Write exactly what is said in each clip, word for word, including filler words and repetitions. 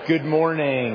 Good morning.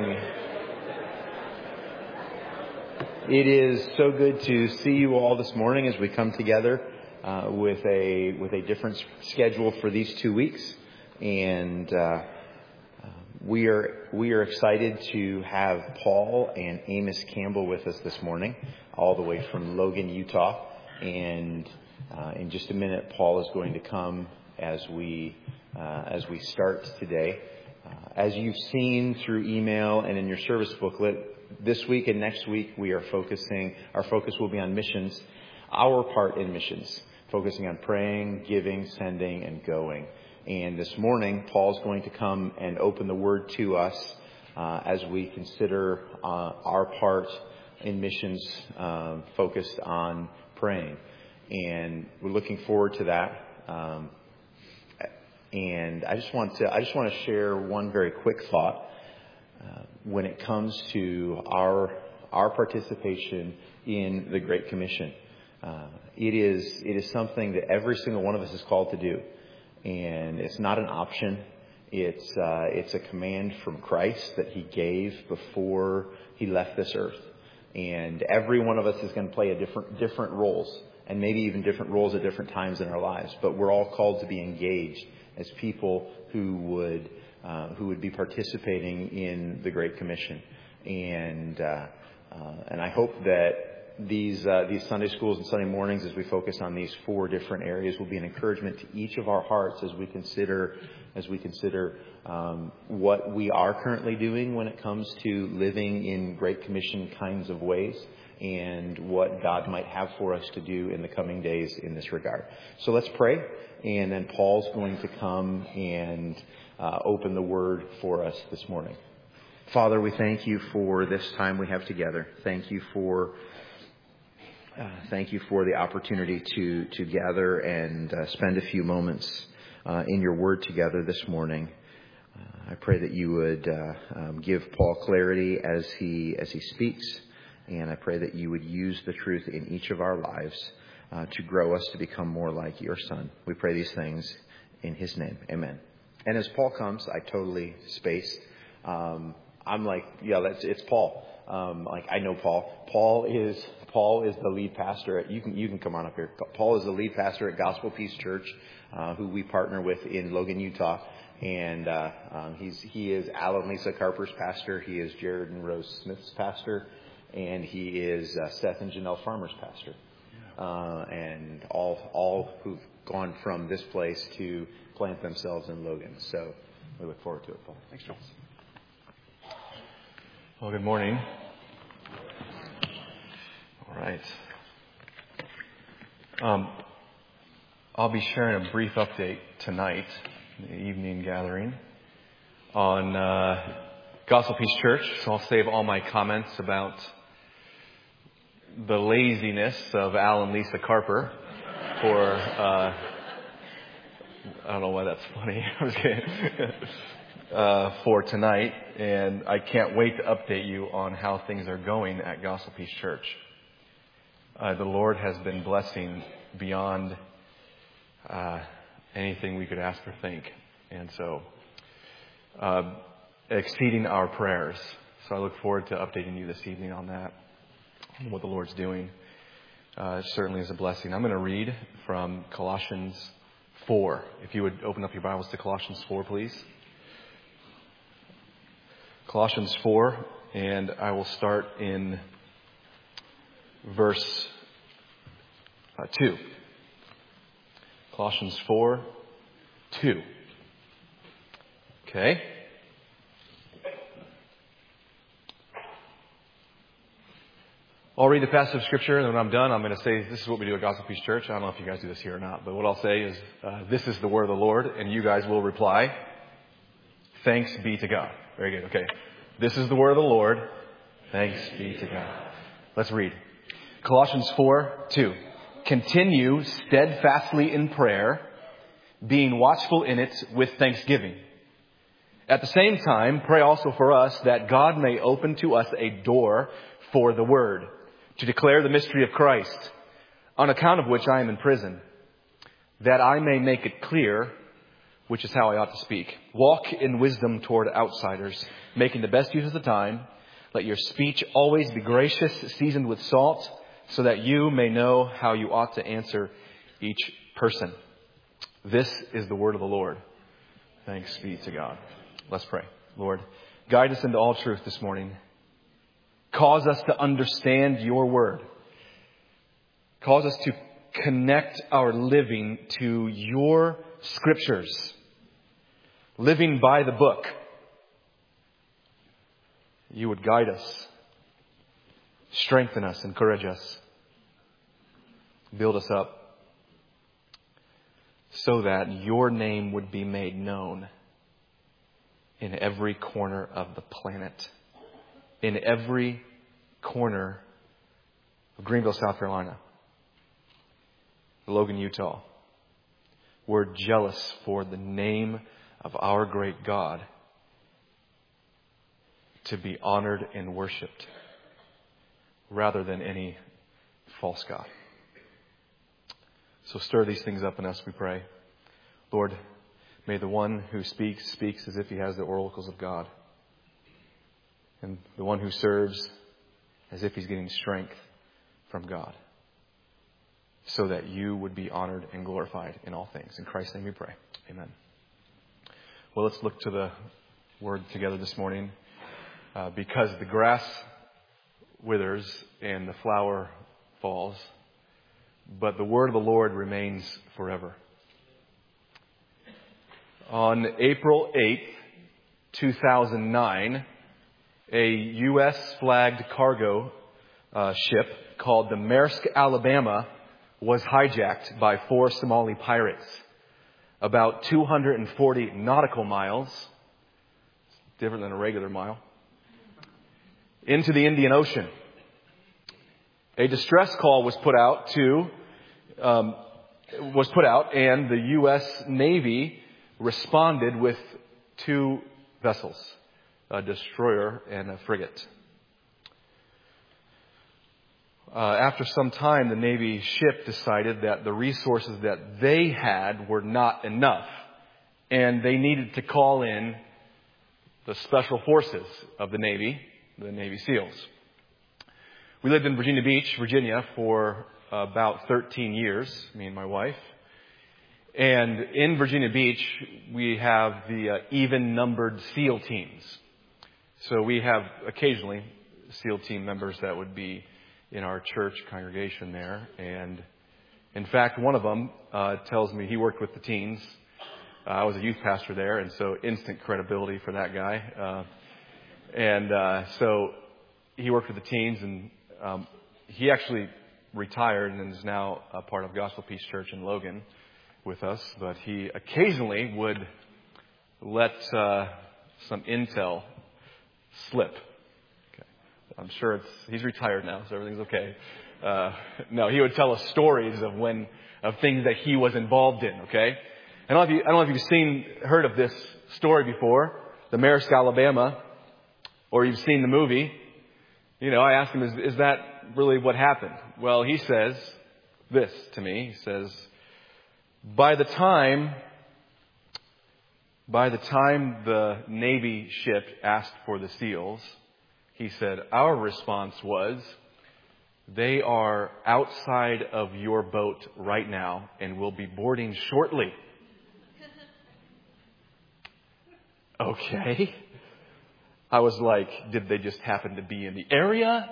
It is so good to see you all this morning as we come together uh, with a with a different schedule for these two weeks, and uh, we are we are excited to have Paul and Amos Campbell with us this morning, all the way from Logan, Utah. And uh, in just a minute, Paul is going to come as we uh, as we start today. Uh, as you've seen through email and in your service booklet, this week and next week we are focusing, our focus will be on missions, our part in missions, focusing on praying, giving, sending, and going. And this morning, Paul's going to come and open the Word to us uh, as we consider uh, our part in missions uh, focused on praying. And we're looking forward to that. Um, And I just want to I just want to share one very quick thought uh, when it comes to our our participation in the Great Commission. Uh, it is it is something that every single one of us is called to do, and it's not an option. It's uh, it's a command from Christ that He gave before He left this earth, and every one of us is going to play a different different roles, and maybe even different roles at different times in our lives. But we're all called to be engaged as people who would uh, who would be participating in the Great Commission, and uh, uh, and I hope that these uh, these Sunday schools and Sunday mornings, as we focus on these four different areas, will be an encouragement to each of our hearts as we consider as we consider um, what we are currently doing when it comes to living in Great Commission kinds of ways, and what God might have for us to do in the coming days in this regard. So let's pray, and then Paul's going to come and uh, open the Word for us this morning. Father, we thank you for this time we have together. Thank you for uh, thank you for the opportunity to to gather and uh, spend a few moments uh, in your Word together this morning. Uh, I pray that you would uh, um, give Paul clarity as he as he speaks. And I pray that you would use the truth in each of our lives uh, to grow us to become more like your Son. We pray these things in His name. Amen. And as Paul comes, I totally spaced. Um, I'm like, yeah, that's it's Paul. Um, like I know Paul. Paul is Paul is the lead pastor at. You can you can come on up here. Paul is the lead pastor at Gospel Peace Church, uh, who we partner with in Logan, Utah. And uh, um, he's he is Al and Lisa Carper's pastor. He is Jared and Rose Smith's pastor. And he is uh, Seth and Janelle Farmer's pastor, uh, and all all who've gone from this place to plant themselves in Logan. So we look forward to it, Paul. Thanks, Charles. Well, good morning. All right. Um, I'll be sharing a brief update tonight, in the evening gathering, on uh, Gospel Peace Church. So I'll save all my comments about the laziness of Al and Lisa Carper for, uh, I don't know why that's funny. I'm just kidding. uh, for tonight. And I can't wait to update you on how things are going at Gospel Peace Church. Uh, the Lord has been blessing beyond uh, anything we could ask or think. And so, uh, exceeding our prayers. So I look forward to updating you this evening on that. What the Lord's doing uh, certainly is a blessing. I'm going to read from Colossians four. If you would open up your Bibles to Colossians four, please. Colossians four, and I will start in verse uh, two. Colossians four, two. Okay. I'll read the passage of Scripture, and when I'm done, I'm going to say, this is what we do at Gospel Peace Church. I don't know if you guys do this here or not, but what I'll say is, uh, this is the word of the Lord, and you guys will reply, thanks be to God. Very good. Okay. This is the word of the Lord. Thanks be to God. Let's read. Colossians four, two. Continue steadfastly in prayer, being watchful in it with thanksgiving. At the same time, pray also for us that God may open to us a door for the word, to declare the mystery of Christ, on account of which I am in prison, that I may make it clear which is how I ought to speak. Walk in wisdom toward outsiders, making the best use of the time. Let your speech always be gracious, seasoned with salt, so that you may know how you ought to answer each person. This is the word of the Lord. Thanks be to God. Let's pray. Lord, guide us into all truth this morning. Cause us to understand your word. Cause us to connect our living to your scriptures. Living by the book. You would guide us. Strengthen us, encourage us. Build us up. So that your name would be made known in every corner of the planet. In every corner of Greenville, South Carolina. Logan, Utah. We're jealous for the name of our great God to be honored and worshipped rather than any false god. So stir these things up in us, we pray. Lord, may the one who speaks, speaks as if he has the oracles of God. And the one who serves as if he's getting strength from God. So that you would be honored and glorified in all things. In Christ's name we pray. Amen. Well, let's look to the word together this morning. Uh, because the grass withers and the flower falls, but the word of the Lord remains forever. On April eighth, two thousand nine, a U S flagged cargo uh, ship called the Maersk Alabama was hijacked by four Somali pirates about two hundred forty nautical miles, different than a regular mile, into the Indian Ocean. A distress call was put out to um, was put out, and the U S Navy responded with two vessels, a destroyer and a frigate. Uh, after some time, the Navy ship decided that the resources that they had were not enough, and they needed to call in the special forces of the Navy, the Navy SEALs. We lived in Virginia Beach, Virginia, for about thirteen years, me and my wife. And in Virginia Beach, we have the uh, even-numbered SEAL teams. So we have occasionally SEAL team members that would be in our church congregation there. And in fact, one of them uh, tells me he worked with the teens. Uh, I was a youth pastor there, and so instant credibility for that guy. Uh, and uh, so he worked with the teens, and um, he actually retired and is now a part of Gospel Peace Church in Logan with us. But he occasionally would let uh, some intel slip. I'm sure it's, he's retired now, so everything's okay. Uh, no, he would tell us stories of when, of things that he was involved in, okay? I don't know if you, I don't know if you've seen, heard of this story before, the Maersk Alabama, or you've seen the movie. You know, I asked him, is, is that really what happened? Well, he says this to me. He says, by the time, by the time the Navy ship asked for the SEALs, he said, our response was, they are outside of your boat right now and will be boarding shortly. Okay. I was like, did they just happen to be in the area?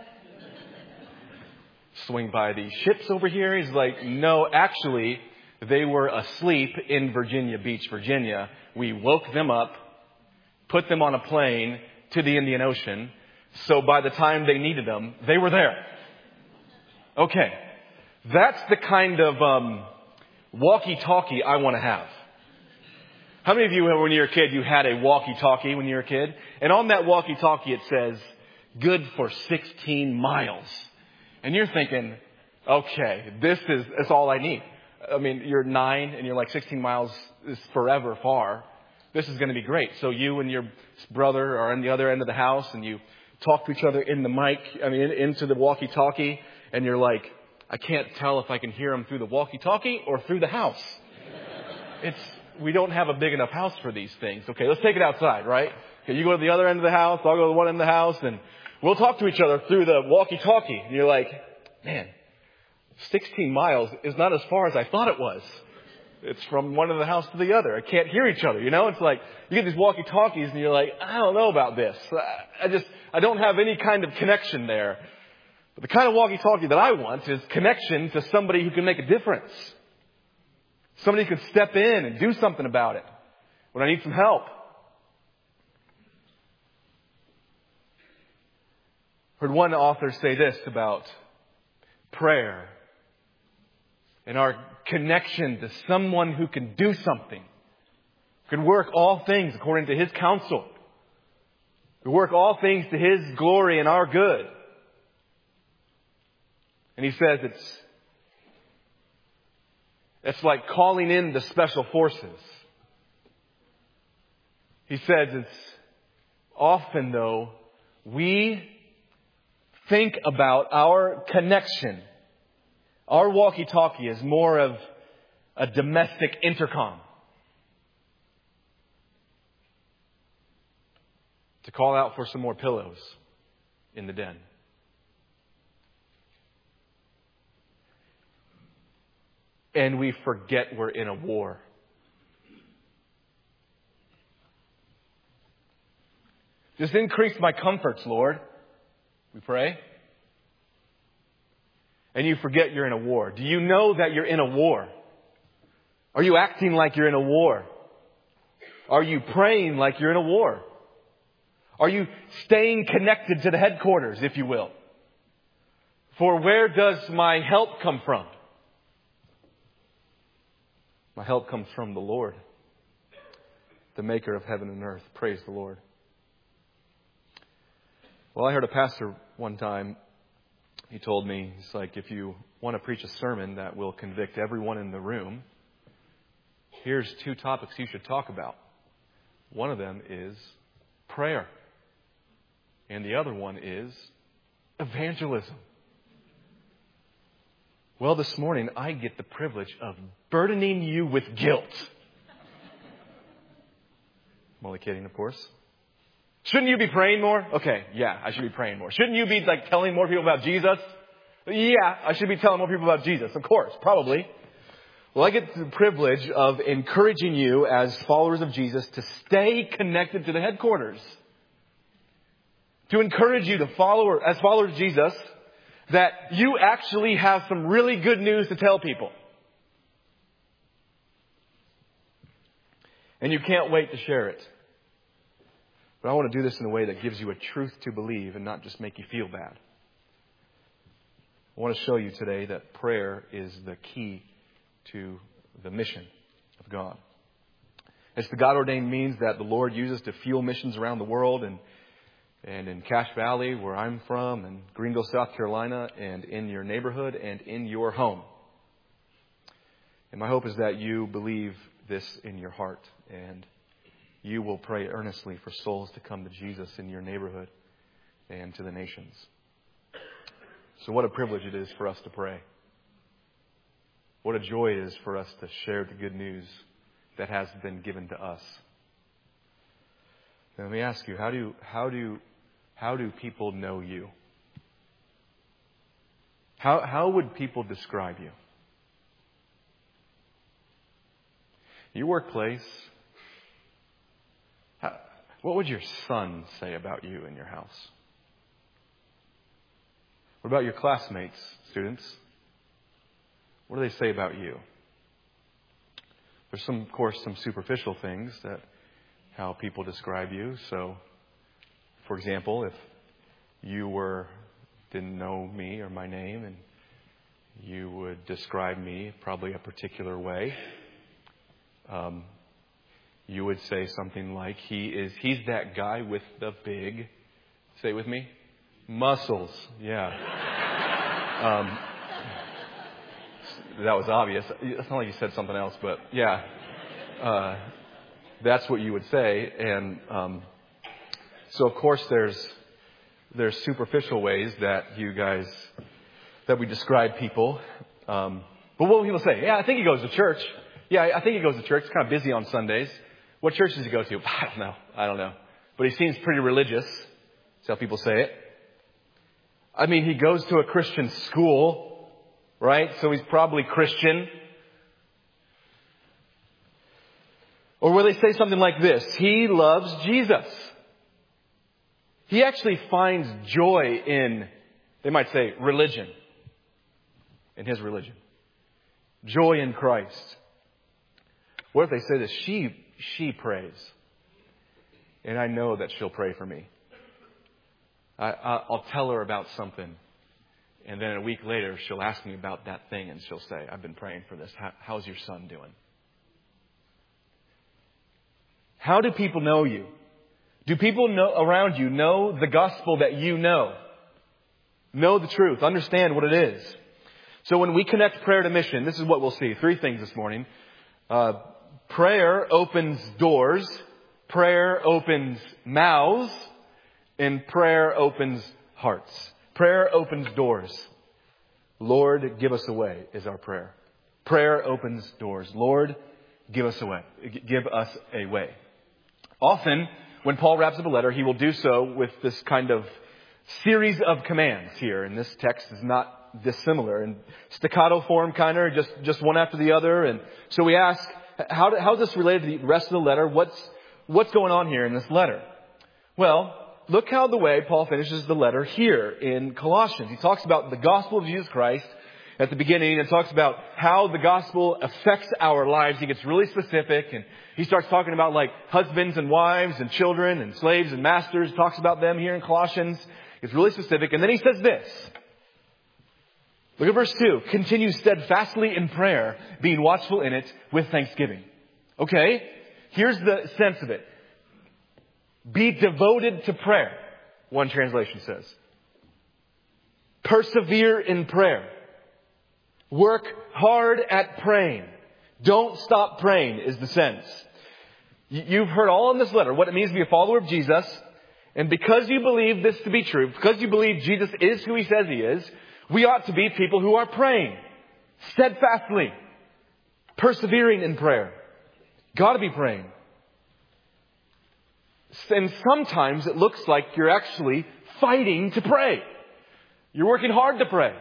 Swing by these ships over here? He's like, no, actually, they were asleep in Virginia Beach, Virginia. We woke them up, put them on a plane to the Indian Ocean. So by the time they needed them, they were there. Okay. That's the kind of um, walkie-talkie I want to have. How many of you, when you were a kid, you had a walkie-talkie when you were a kid? And on that walkie-talkie, it says, good for sixteen miles. And you're thinking, okay, this is that's all I need. I mean, you're nine and you're like sixteen miles is forever far. This is going to be great. So you and your brother are on the other end of the house and you talk to each other in the mic, I mean, into the walkie-talkie, and you're like, I can't tell if I can hear him through the walkie-talkie or through the house. It's we don't have a big enough house for these things. Okay, let's take it outside, right? Okay, you go to the other end of the house, I'll go to the one end of the house, and we'll talk to each other through the walkie-talkie. And you're like, man, sixteen miles is not as far as I thought it was. It's from one end of the house to the other. I can't hear each other, you know? It's like, you get these walkie-talkies and you're like, I don't know about this. I just, I don't have any kind of connection there. But the kind of walkie-talkie that I want is connection to somebody who can make a difference. Somebody who can step in and do something about it when I need some help. Heard one author say this about prayer and our connection to someone who can do something, who can work all things according to His counsel, who work all things to His glory and our good. And he says it's it's like calling in the special forces. He says it's often, though, we think about our connection. Our walkie-talkie is more of a domestic intercom. To call out for some more pillows in the den. And we forget we're in a war. Just increase my comforts, Lord. We pray. And you forget you're in a war. Do you know that you're in a war? Are you acting like you're in a war? Are you praying like you're in a war? Are you staying connected to the headquarters, if you will? For where does my help come from? My help comes from the Lord, the maker of heaven and earth. Praise the Lord. Well, I heard a pastor one time. He told me, it's like, if you want to preach a sermon that will convict everyone in the room, here's two topics you should talk about. One of them is prayer. And the other one is evangelism. Well, this morning, I get the privilege of burdening you with guilt. I'm only kidding, of course. Shouldn't you be praying more? Okay, yeah, I should be praying more. Shouldn't you be like telling more people about Jesus? Yeah, I should be telling more people about Jesus. Of course, probably. Well, I get the privilege of encouraging you as followers of Jesus to stay connected to the headquarters. To encourage you to follow, as followers of Jesus, that you actually have some really good news to tell people. And you can't wait to share it. But I want to do this in a way that gives you a truth to believe and not just make you feel bad. I want to show you today that prayer is the key to the mission of God. It's the God-ordained means that the Lord uses to fuel missions around the world, and and in Cache Valley, where I'm from, and Greenville, South Carolina, and in your neighborhood and in your home. And my hope is that you believe this in your heart, and you will pray earnestly for souls to come to Jesus in your neighborhood and to the nations. So what a privilege it is for us to pray. What a joy it is for us to share the good news that has been given to us. Now, let me ask you, how do how do how do people know you? How how would people describe you? Your workplace. How, what would your son say about you in your house? What about your classmates, students? What do they say about you? There's some, of course, some superficial things that how people describe you. So, for example, if you were didn't know me or my name, and you would describe me probably a particular way, um, you would say something like, "He is he's that guy with the big," say it with me, muscles. Yeah. um, that was obvious. It's not like you said something else, but yeah. Uh, That's what you would say. And um, so, of course, there's there's superficial ways that you guys, that we describe people. Um, but what will people say? Yeah, I think he goes to church. Yeah, I think he goes to church. He's kind of busy on Sundays. What church does he go to? I don't know. I don't know. But he seems pretty religious. That's how people say it. I mean, he goes to a Christian school, right? So he's probably Christian. Or will they say something like this? He loves Jesus. He actually finds joy in, they might say, religion. In his religion. Joy in Christ. What if they say this? She, she prays. And I know that she'll pray for me. I, I'll tell her about something. And then a week later, she'll ask me about that thing. And she'll say, I've been praying for this. How, how's your son doing? How do people know you? Do people know around you know the gospel that you know? Know the truth. Understand what it is. So when we connect prayer to mission, this is what we'll see. Three things this morning. Uh, prayer opens doors. Prayer opens mouths. And prayer opens hearts. Prayer opens doors. Lord, give us a way is our prayer. Prayer opens doors. Lord, give us a way. Give us a way. Often, when Paul wraps up a letter, he will do so with this kind of series of commands here. And this text is not dissimilar. In staccato form, kind of, just, just one after the other. And so we ask, how, how is this related to the rest of the letter? What's, what's going on here in this letter? Well, look how the way Paul finishes the letter here in Colossians. He talks about the gospel of Jesus Christ at the beginning and talks about how the gospel affects our lives. He gets really specific and he starts talking about like husbands and wives and children and slaves and masters. He talks about them here in Colossians. It's really specific. And then he says this. Look at verse two. Continue steadfastly in prayer, being watchful in it with thanksgiving. Okay, here's the sense of it. Be devoted to prayer, one translation says. Persevere in prayer. Work hard at praying. Don't stop praying is the sense. You've heard all in this letter what it means to be a follower of Jesus. And because you believe this to be true, because you believe Jesus is who he says he is, we ought to be people who are praying steadfastly, persevering in prayer. Got to be praying. And sometimes it looks like you're actually fighting to pray. You're working hard to pray.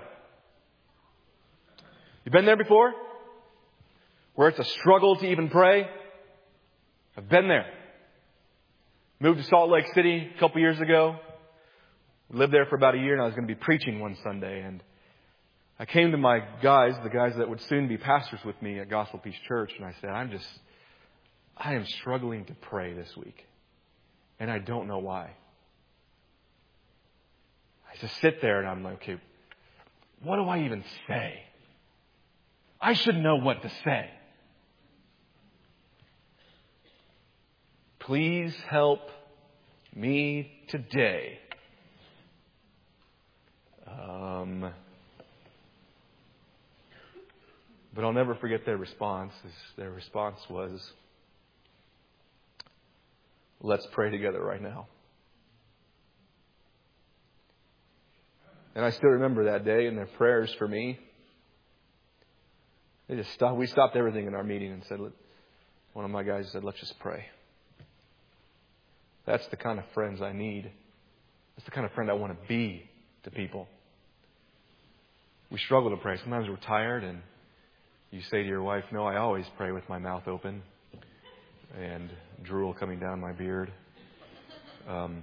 You've been there before? Where it's a struggle to even pray? I've been there. Moved to Salt Lake City a couple years ago. Lived there for about a year and I was going to be preaching one Sunday. And I came to my guys, the guys that would soon be pastors with me at Gospel Peace Church. And I said, I'm just, I am struggling to pray this week. And I don't know why. I just sit there and I'm like, okay, what do I even say? I should know what to say. Please help me today. Um, but I'll never forget their response. Their response was, let's pray together right now. And I still remember that day and their prayers for me. They just stopped. We stopped everything in our meeting and said, one of my guys said, let's just pray. That's the kind of friends I need. That's the kind of friend I want to be to people. We struggle to pray. Sometimes we're tired and you say to your wife, no, I always pray with my mouth open and drool coming down my beard. Um,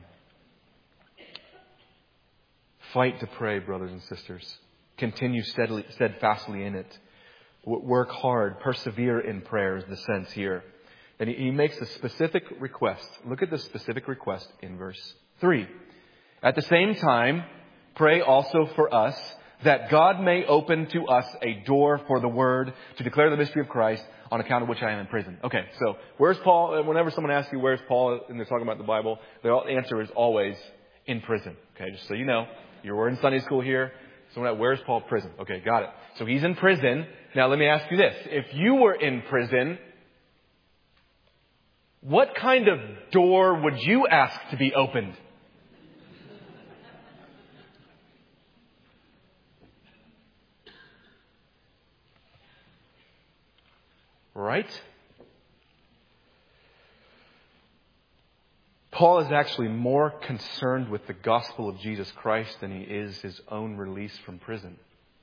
fight to pray, brothers and sisters. Continue steadily, steadfastly in it. Work hard. Persevere in prayer is the sense here. And he, he makes a specific request. Look at the specific request in verse three. At the same time, pray also for us that God may open to us a door for the word to declare the mystery of Christ, on account of which I am in prison. Okay, so where's Paul? Whenever someone asks you where's Paul and they're talking about the Bible, the answer is always in prison. Okay, just so you know, you were in Sunday school here. So where's Paul? Prison. Okay, got it. So he's in prison. Now let me ask you this. If you were in prison, what kind of door would you ask to be opened? Right? Paul is actually more concerned with the gospel of Jesus Christ than he is his own release from prison.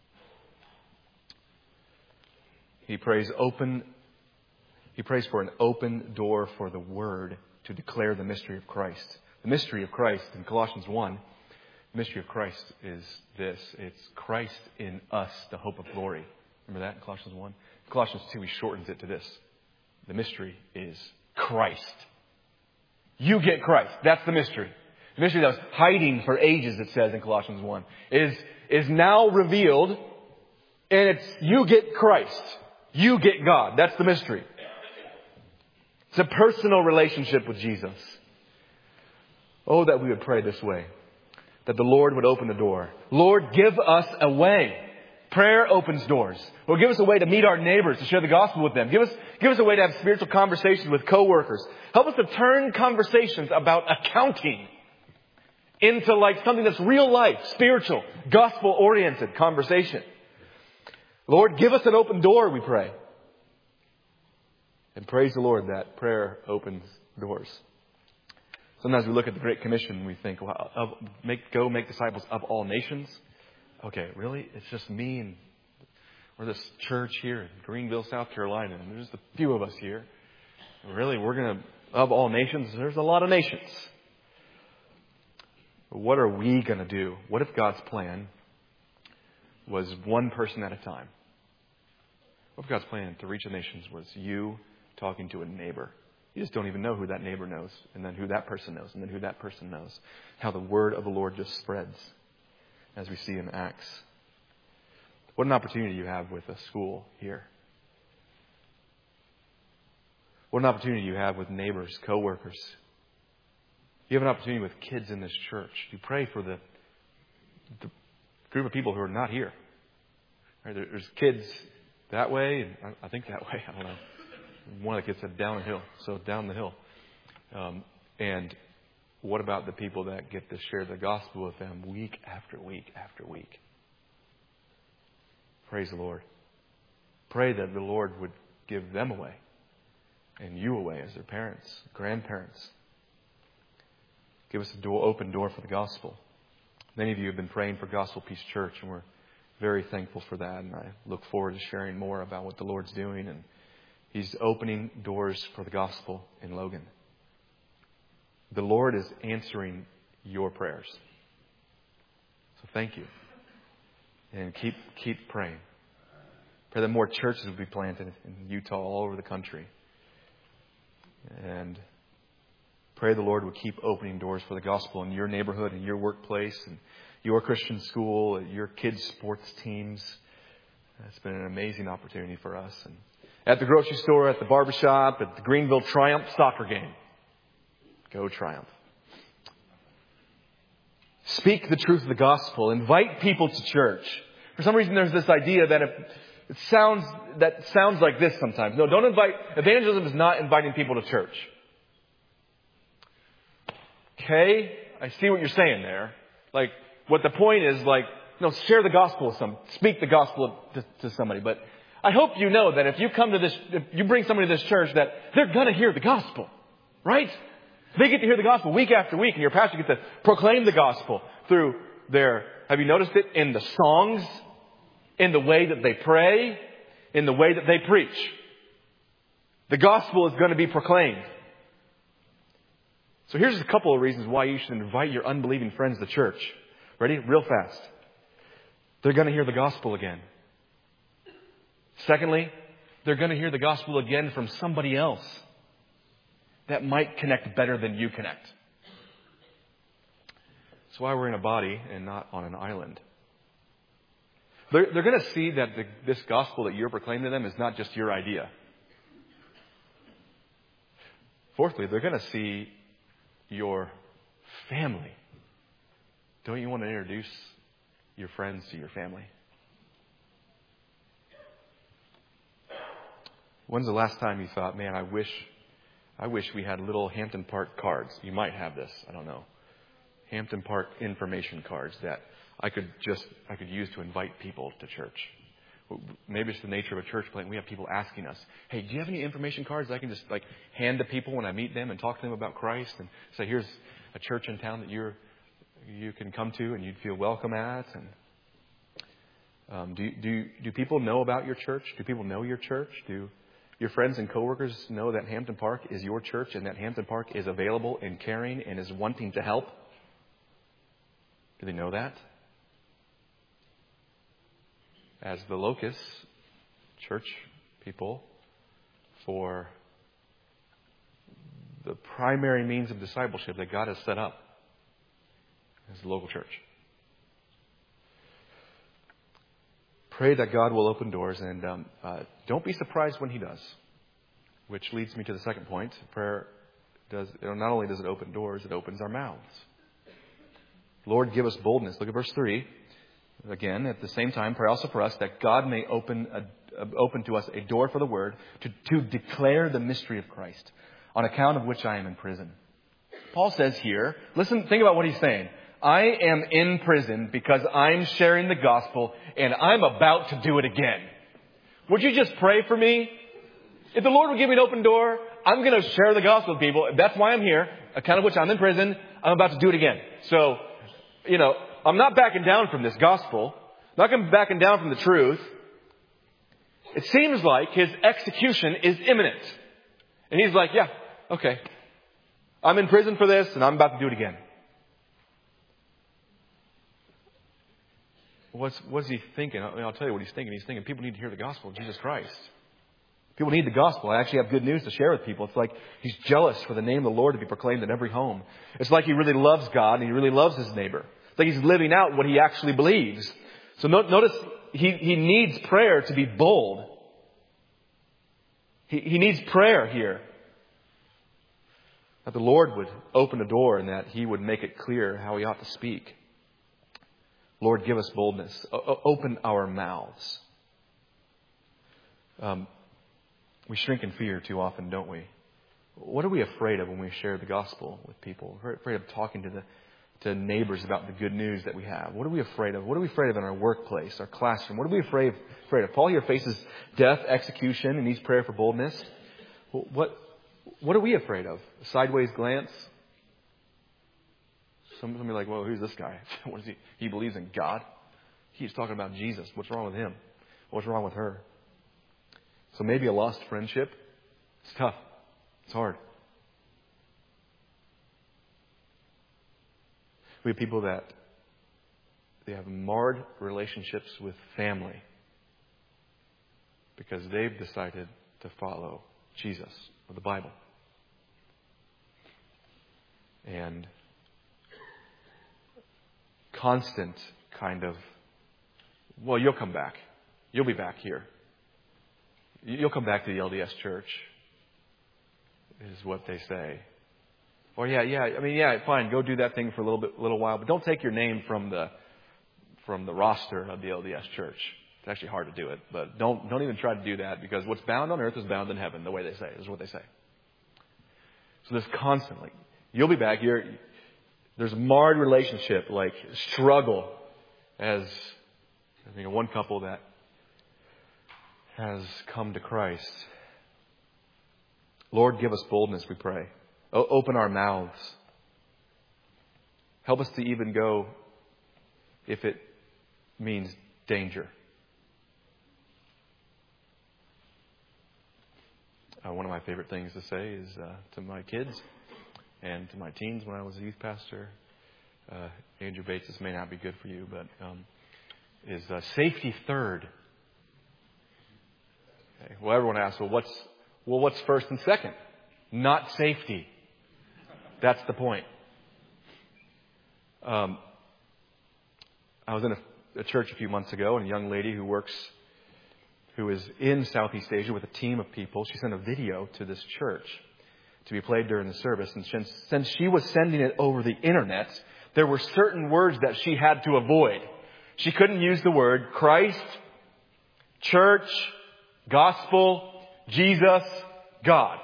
He prays open, he prays for an open door for the word to declare the mystery of Christ. The mystery of Christ in Colossians one, the mystery of Christ is this. It's Christ in us, the hope of glory. Remember that in Colossians one? In Colossians two, he shortens it to this. The mystery is Christ. You get Christ. That's the mystery. The mystery that was hiding for ages, it says in Colossians one, is, is now revealed, and it's you get Christ. You get God. That's the mystery. It's a personal relationship with Jesus. Oh, that we would pray this way. That the Lord would open the door. Lord, give us a way. Prayer opens doors. Lord, give us a way to meet our neighbors, to share the gospel with them. Give us, give us a way to have spiritual conversations with coworkers. Help us to turn conversations about accounting into like something that's real life, spiritual, gospel-oriented conversation. Lord, give us an open door, we pray. And praise the Lord that prayer opens doors. Sometimes we look at the Great Commission and we think, well, of, make, go make disciples of all nations. Okay, really? It's just me and we're this church here in Greenville, South Carolina, and there's a few of us here. Really, we're going to, of all nations, there's a lot of nations. But what are we going to do? What if God's plan was one person at a time? What if God's plan to reach the nations was you talking to a neighbor? You just don't even know who that neighbor knows, and then who that person knows, and then who that person knows. How the word of the Lord just spreads, as we see in Acts. What an opportunity you have with a school here. What an opportunity you have with neighbors, co-workers. You have an opportunity with kids in this church. You pray for the, the group of people who are not here. Right, there's kids that way, and I think that way, I don't know. One of the kids said down the hill, so down the hill. Um, and what about the people that get to share the gospel with them week after week after week? Praise the Lord. Pray that the Lord would give them away and you away as their parents, grandparents. Give us a door, open door for the gospel. Many of you have been praying for Gospel Peace Church, and we're very thankful for that. And I look forward to sharing more about what the Lord's doing. And He's opening doors for the gospel in Logan. The Lord is answering your prayers. So thank you. And keep keep praying. Pray that more churches will be planted in Utah, all over the country. And pray the Lord would keep opening doors for the gospel in your neighborhood, in your workplace, and your Christian school, your kids' sports teams. It's been an amazing opportunity for us. And at the grocery store, at the barbershop, at the Greenville Triumph soccer game. Go Triumph. Speak the truth of the gospel. Invite people to church. For some reason, there's this idea that if it sounds that sounds like this sometimes. No, don't invite. Evangelism is not inviting people to church. Okay, I see what you're saying there. Like, what the point is, like, no, share the gospel with some, speak the gospel to, to somebody. But I hope you know that if you come to this, if you bring somebody to this church, that they're going to hear the gospel, right? They get to hear the gospel week after week, and your pastor gets to proclaim the gospel through their, have you noticed it? In the songs, in the way that they pray, in the way that they preach. The gospel is going to be proclaimed. So here's a couple of reasons why you should invite your unbelieving friends to church. Ready? Real fast. They're going to hear the gospel again. Secondly, they're going to hear the gospel again from somebody else that might connect better than you connect. That's why we're in a body and not on an island. They're, they're going to see that the, this gospel that you're proclaiming to them is not just your idea. Fourthly, they're going to see your family. Don't you want to introduce your friends to your family? When's the last time you thought, man, I wish I wish we had little Hampton Park cards. You might have this. I don't know. Hampton Park information cards that I could just, I could use to invite people to church. Maybe it's the nature of a church plant. We have people asking us, hey, do you have any information cards I can just like hand to people when I meet them and talk to them about Christ and say, here's a church in town that you're you can come to and you'd feel welcome at? And um, do do do people know about your church? Do people know your church? Do your friends and coworkers know that Hampton Park is your church and that Hampton Park is available and caring and is wanting to help? Do they know that? As the locus, church people, for the primary means of discipleship that God has set up as the local church. Pray that God will open doors, and um, uh, don't be surprised when He does. Which leads me to the second point. Prayer does, you know, not only does it open doors, it opens our mouths. Lord, give us boldness. Look at verse three. Again, at the same time, pray also for us that God may open a, open to us a door for the word to, to declare the mystery of Christ, on account of which I am in prison. Paul says here, listen, think about what he's saying. I am in prison because I'm sharing the gospel and I'm about to do it again. Would you just pray for me? If the Lord would give me an open door, I'm going to share the gospel with people. That's why I'm here, account of which I'm in prison. I'm about to do it again. So, you know, I'm not backing down from this gospel. I'm not backing down from the truth. It seems like his execution is imminent. And he's like, yeah, okay. I'm in prison for this and I'm about to do it again. What's, what's he thinking? I mean, I'll tell you what he's thinking. He's thinking people need to hear the gospel of Jesus Christ. People need the gospel. I actually have good news to share with people. It's like he's jealous for the name of the Lord to be proclaimed in every home. It's like he really loves God and he really loves his neighbor. It's like he's living out what he actually believes. So notice he, he needs prayer to be bold. He, he needs prayer here. That the Lord would open a door and that He would make it clear how we ought to speak. Lord, give us boldness. O- open our mouths. Um, we shrink in fear too often, don't we? What are we afraid of when we share the gospel with people? We're afraid of talking to the to neighbors about the good news that we have. What are we afraid of? What are we afraid of in our workplace, our classroom? What are we afraid afraid of? Paul here faces death, execution, and needs prayer for boldness. What what are we afraid of? A sideways glance? Some of them are like, well, who's this guy? What is he? He believes in God. He's talking about Jesus. What's wrong with him? What's wrong with her? So maybe a lost friendship. It's tough. It's hard. We have people that they have marred relationships with family because they've decided to follow Jesus or the Bible. And constant kind of, well, you'll come back. You'll be back here. You'll come back to the L D S church, is what they say. Or yeah, yeah, I mean, yeah, fine, go do that thing for a little bit, little while, but don't take your name from the from the roster of the L D S church. It's actually hard to do it, but don't don't even try to do that because what's bound on earth is bound in heaven. The way they say is what they say. So there's constantly, you'll be back. You're there's marred relationship, like struggle, as I think of one couple that has come to Christ. Lord, give us boldness, we pray. O- open our mouths. Help us to even go if it means danger. Uh, one of my favorite things to say is uh, to my kids and to my teens when I was a youth pastor. Uh, Andrew Bates, this may not be good for you, but um, is uh, safety third. Okay. Well, everyone asks, well, what's well, what's first and second? Not safety. That's the point. Um, I was in a, a church a few months ago, and a young lady who works, who is in Southeast Asia with a team of people, she sent a video to this church to be played during the service. And since, since she was sending it over the internet, there were certain words that she had to avoid. She couldn't use the word Christ, church, gospel, Jesus, God.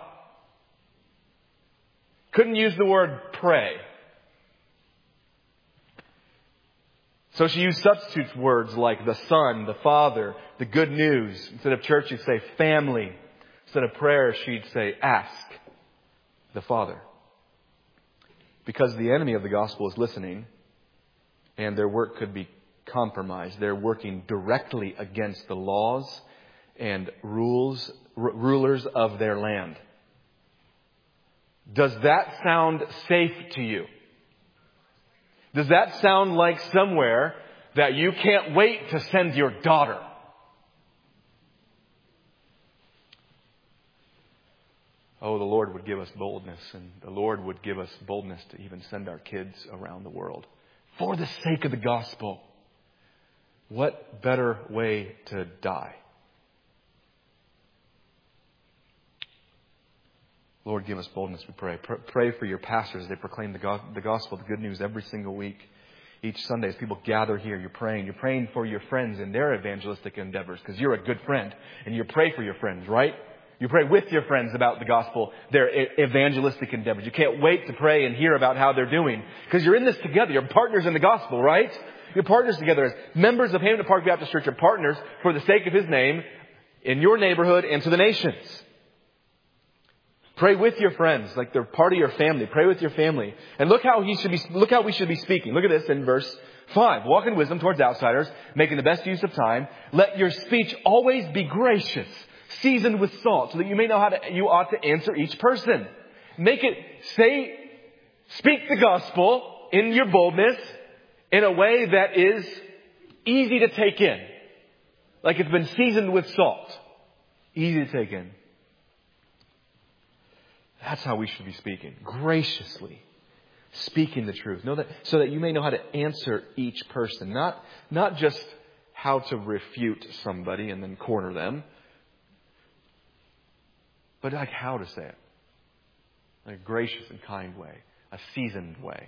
Couldn't use the word pray. So she used substitute words like the Son, the Father, the good news. Instead of church, she'd say family. Instead of prayer, she'd say ask the Father. Because the enemy of the gospel is listening, and their work could be compromised. They're working directly against the laws and rules, r- rulers of their land. Does that sound safe to you? Does that sound like somewhere that you can't wait to send your daughter? Oh, the Lord would give us boldness, and the Lord would give us boldness to even send our kids around the world for the sake of the gospel. What better way to die? Lord, give us boldness, we pray. Pray for your pastors as they proclaim the gospel, the good news every single week. Each Sunday as people gather here, you're praying. You're praying for your friends in their evangelistic endeavors because you're a good friend. And you pray for your friends, right? You pray with your friends about the gospel, their evangelistic endeavors. You can't wait to pray and hear about how they're doing because you're in this together. You're partners in the gospel, right? You're partners together as members of Hampton Park Baptist Church. You're partners for the sake of His name in your neighborhood and to the nations. Pray with your friends, like they're part of your family. Pray with your family. And look how he should be, look how we should be speaking. Look at this in verse five. Walk in wisdom towards outsiders, making the best use of time. Let your speech always be gracious, seasoned with salt, so that you may know how to, you ought to answer each person. Make it, say, speak the gospel in your boldness in a way that is easy to take in. Like it's been seasoned with salt. Easy to take in. That's how we should be speaking. Graciously. Speaking the truth. Know that, so that you may know how to answer each person. Not, not just how to refute somebody and then corner them. But like how to say it. Like a gracious and kind way. A seasoned way.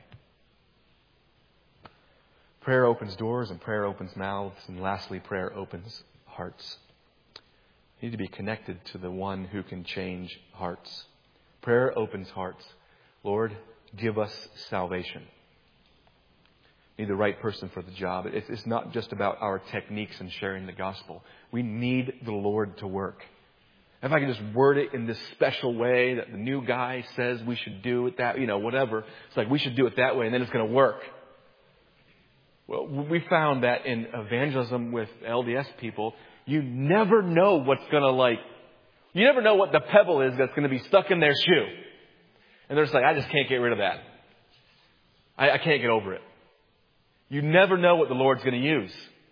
Prayer opens doors and prayer opens mouths. And lastly, prayer opens hearts. You need to be connected to the one who can change hearts. Prayer opens hearts. Lord, give us salvation. We need the right person for the job. It's not just about our techniques in sharing the gospel. We need the Lord to work. If I can just word it in this special way that the new guy says we should do it that, you know, whatever. It's like we should do it that way and then it's going to work. Well, we found that in evangelism with L D S people, you never know what's going to like, you never know what the pebble is that's going to be stuck in their shoe. And they're just like, I just can't get rid of that. I, I can't get over it. You never know what the Lord's going to use.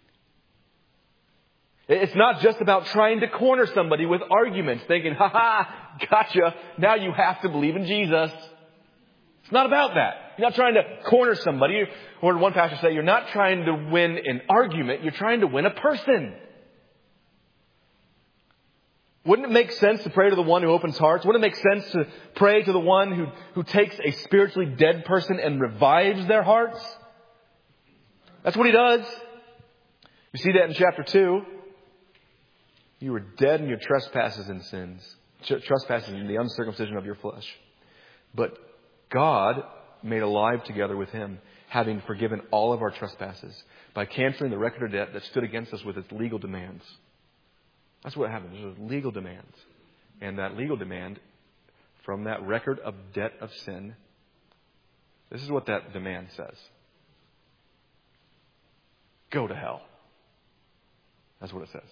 It's not just about trying to corner somebody with arguments, thinking, ha ha, gotcha, now you have to believe in Jesus. It's not about that. You're not trying to corner somebody. Or one pastor said, you're not trying to win an argument, you're trying to win a person. Wouldn't it make sense to pray to the one who opens hearts? Wouldn't it make sense to pray to the one who, who takes a spiritually dead person and revives their hearts? That's what He does. You see that in chapter two. You were dead in your trespasses and sins. Trespasses in the uncircumcision of your flesh. But God made alive together with Him, having forgiven all of our trespasses by canceling the record of debt that stood against us with its legal demands. That's what happened. There's legal demands. And that legal demand from that record of debt of sin, this is what that demand says. Go to hell. That's what it says.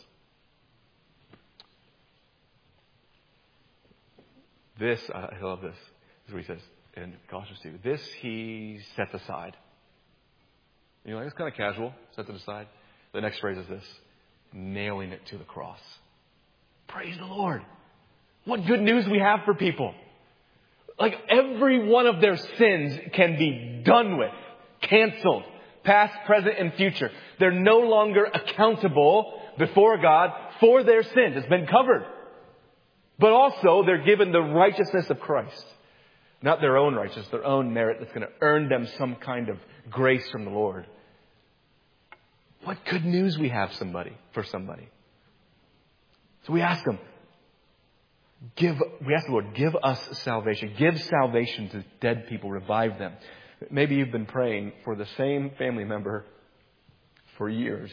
This, uh, I love this. This is what he says in Colossians two. This He sets aside. You know, it's kind of casual. Sets it aside. The next phrase is this. Nailing it to the cross. Praise the Lord. What good news we have for people. Like every one of their sins can be done with. Canceled. Past, present, and future. They're no longer accountable before God for their sins. It's been covered. But also they're given the righteousness of Christ. Not their own righteousness, their own merit that's going to earn them some kind of grace from the Lord. What good news we have somebody for somebody. So we ask Him, give, we ask the Lord, give us salvation. Give salvation to dead people. Revive them. Maybe you've been praying for the same family member for years.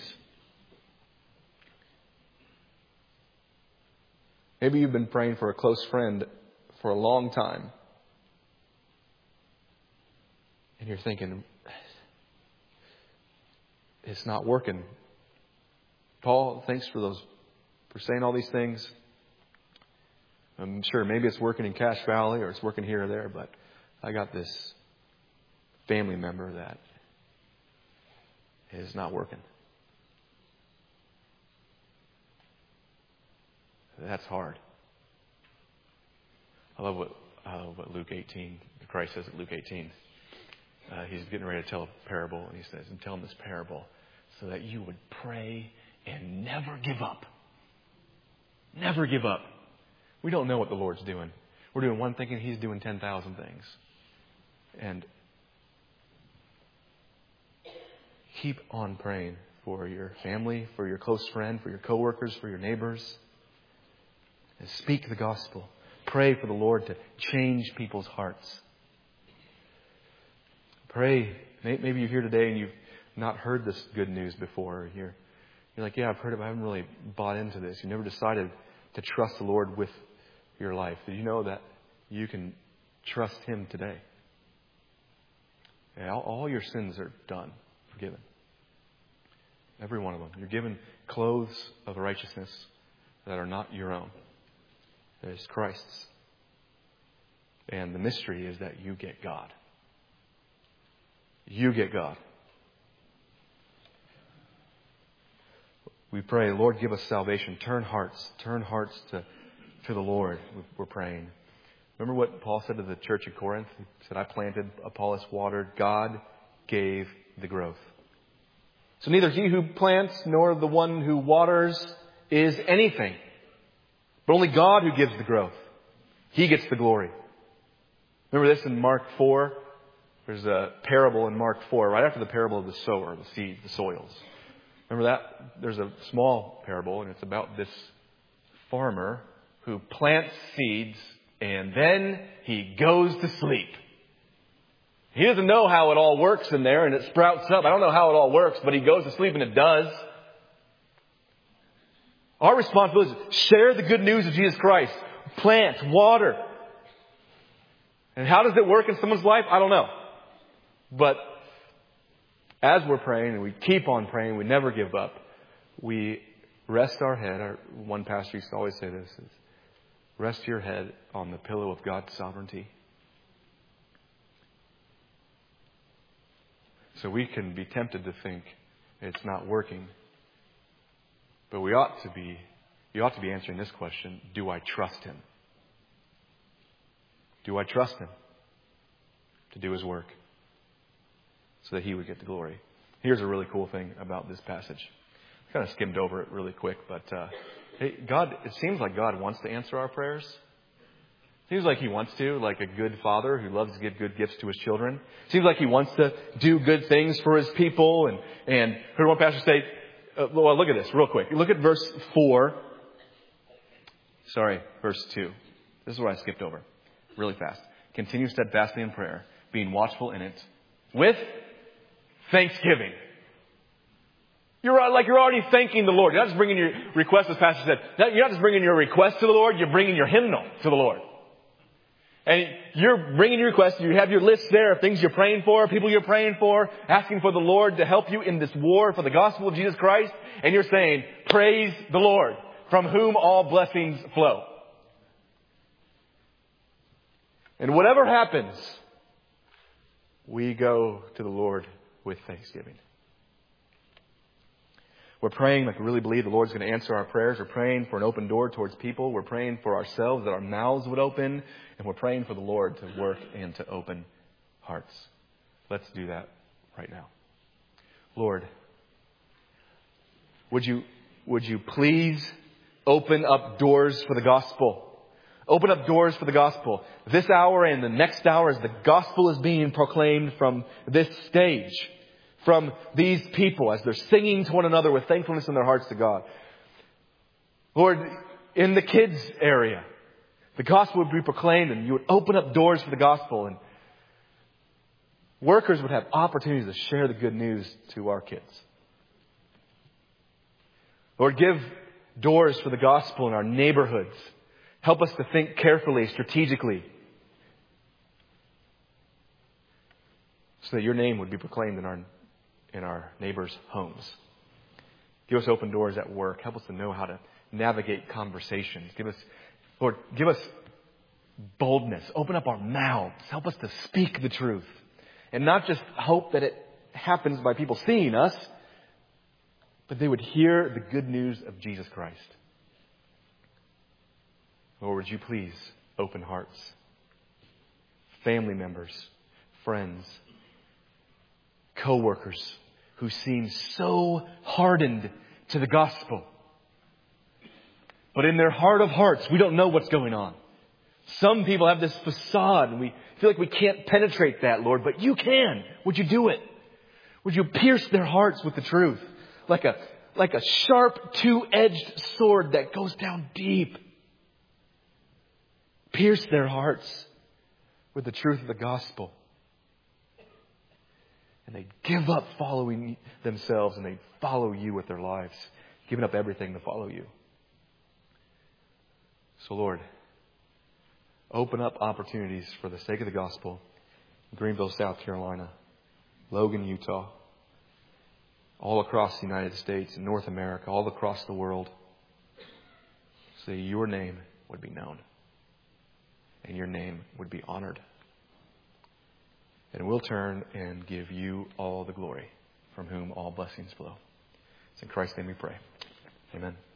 Maybe you've been praying for a close friend for a long time. And you're thinking, it's not working. Paul, thanks for those, for saying all these things. I'm sure maybe it's working in Cache Valley or it's working here or there, but I got this family member that is not working. That's hard. I love what, I love what Luke eighteen, Christ says at Luke eighteen. Uh, he's getting ready to tell a parable, and he says, and tell him this parable so that you would pray and never give up. Never give up. We don't know what the Lord's doing. We're doing one thing and He's doing ten thousand things. And keep on praying for your family, for your close friend, for your coworkers, for your neighbors. And speak the gospel. Pray for the Lord to change people's hearts. Pray. Maybe you're here today and you've not heard this good news before. You're, you're like, yeah, I've heard it, but I haven't really bought into this. You never decided to trust the Lord with your life. Did you know that you can trust Him today? Yeah, all, all your sins are done, forgiven. Every one of them. You're given clothes of righteousness that are not your own. It's Christ's. And the mystery is that you get God. You get God. We pray, Lord, give us salvation. Turn hearts. Turn hearts to, to the Lord. We're praying. Remember what Paul said to the church at Corinth? He said, I planted, Apollos watered. God gave the growth. So neither he who plants nor the one who waters is anything, but only God who gives the growth. He gets the glory. Remember this in Mark four? There's a parable in Mark four, right after the parable of the sower, the seeds, the soils. Remember that? There's a small parable, and it's about this farmer who plants seeds, and then he goes to sleep. He doesn't know how it all works in there, and it sprouts up. I don't know how it all works, but he goes to sleep, and it does. Our responsibility is to share the good news of Jesus Christ. Plant, water. And how does it work in someone's life? I don't know. But as we're praying, and we keep on praying, we never give up, we rest our head. Our, one pastor used to always say this, is rest your head on the pillow of God's sovereignty. So we can be tempted to think it's not working. But we ought to be, you ought to be answering this question, do I trust Him? Do I trust Him to do His work so that He would get the glory? Here's a really cool thing about this passage. I kind of skimmed over it really quick, but uh, hey, God, it seems like God wants to answer our prayers. Seems like He wants to, like a good father who loves to give good gifts to his children. Seems like He wants to do good things for His people. And, and heard one pastor say, uh, well, look at this real quick. Look at verse four. Sorry, verse two. This is what I skipped over really fast. Continue steadfastly in prayer, being watchful in it with thanksgiving. You're like you're already thanking the Lord. You're not just bringing your request, as Pastor said. You're not just bringing your request to the Lord. You're bringing your hymnal to the Lord. And you're bringing your requests. You have your list there of things you're praying for, people you're praying for, asking for the Lord to help you in this war for the gospel of Jesus Christ. And you're saying, praise the Lord, from whom all blessings flow. And whatever happens, we go to the Lord with thanksgiving. We're praying like we really believe the Lord's going to answer our prayers. We're praying for an open door towards people. We're praying for ourselves that our mouths would open. And we're praying for the Lord to work and to open hearts. Let's do that right now. Lord, would you, would you please open up doors for the gospel? Open up doors for the gospel. This hour and the next hour as the gospel is being proclaimed from this stage. From these people as they're singing to one another with thankfulness in their hearts to God. Lord, in the kids area, the gospel would be proclaimed and you would open up doors for the gospel and workers would have opportunities to share the good news to our kids. Lord, give doors for the gospel in our neighborhoods. Help us to think carefully, strategically, so that your name would be proclaimed in our, in our neighbors' homes. Give us open doors at work. Help us to know how to navigate conversations. Give us, Lord, give us boldness. Open up our mouths. Help us to speak the truth. And not just hope that it happens by people seeing us, but they would hear the good news of Jesus Christ. Lord, would you please open hearts, family members, friends, co-workers who seem so hardened to the gospel. But in their heart of hearts, we don't know what's going on. Some people have this facade and we feel like we can't penetrate that, Lord, but you can. Would you do it? Would you pierce their hearts with the truth? Like a, like a sharp two-edged sword that goes down deep. Pierce their hearts with the truth of the gospel. And they give up following themselves and they follow you with their lives, giving up everything to follow you. So Lord, open up opportunities for the sake of the gospel in Greenville, South Carolina, Logan, Utah, all across the United States and North America, all across the world, so your name would be known and your name would be honored. And we'll turn and give you all the glory, from whom all blessings flow. It's in Christ's name we pray. Amen.